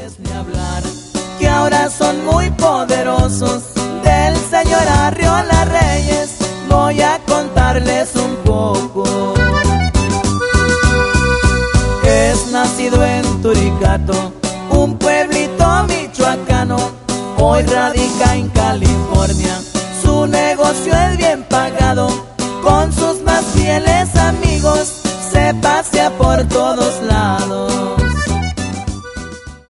pues ni hablar, que ahora son muy poderosos. Del señor Arriola Reyes voy a contarles un poco. Es nacido en Turicato, un pueblito michoacano, hoy radica en California. Su negocio es bien pagado, con sus más fieles amigos se pasea por todos lados.